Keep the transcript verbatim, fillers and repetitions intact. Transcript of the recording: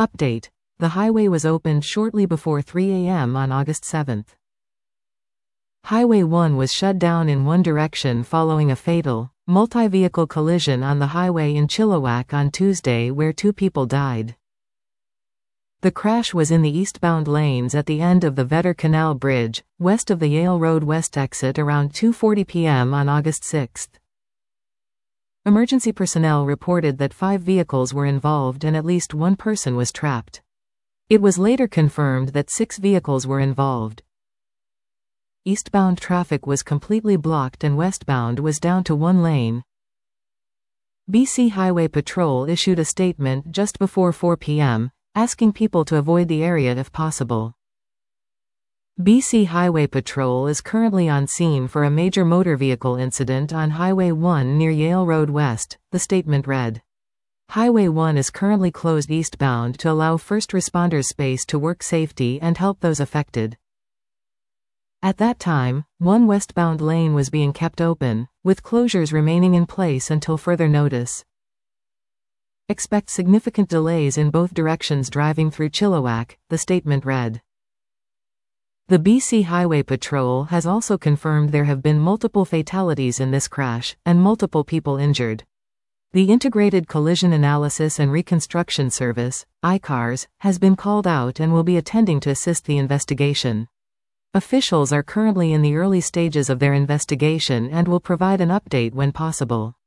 Update: the highway was opened shortly before three A M on August seventh. Highway one was shut down in one direction following a fatal, multi-vehicle collision on the highway in Chilliwack on Tuesday where two people died. The crash was in the eastbound lanes at the end of the Vetter Canal Bridge, west of the Yale Road West exit around two forty p m on August sixth. Emergency personnel reported that five vehicles were involved and at least one person was trapped. It was later confirmed that six vehicles were involved. Eastbound traffic was completely blocked and westbound was down to one lane. B C Highway Patrol issued a statement just before four p m, asking people to avoid the area if possible. B C Highway Patrol is currently on scene for a major motor vehicle incident on Highway one near Yale Road West, the statement read. Highway one is currently closed eastbound to allow first responders space to work safety and help those affected. At that time, one westbound lane was being kept open, with closures remaining in place until further notice. Expect significant delays in both directions driving through Chilliwack, the statement read. The B C Highway Patrol has also confirmed there have been multiple fatalities in this crash, and multiple people injured. The Integrated Collision Analysis and Reconstruction Service, I C A R S, has been called out and will be attending to assist the investigation. Officials are currently in the early stages of their investigation and will provide an update when possible.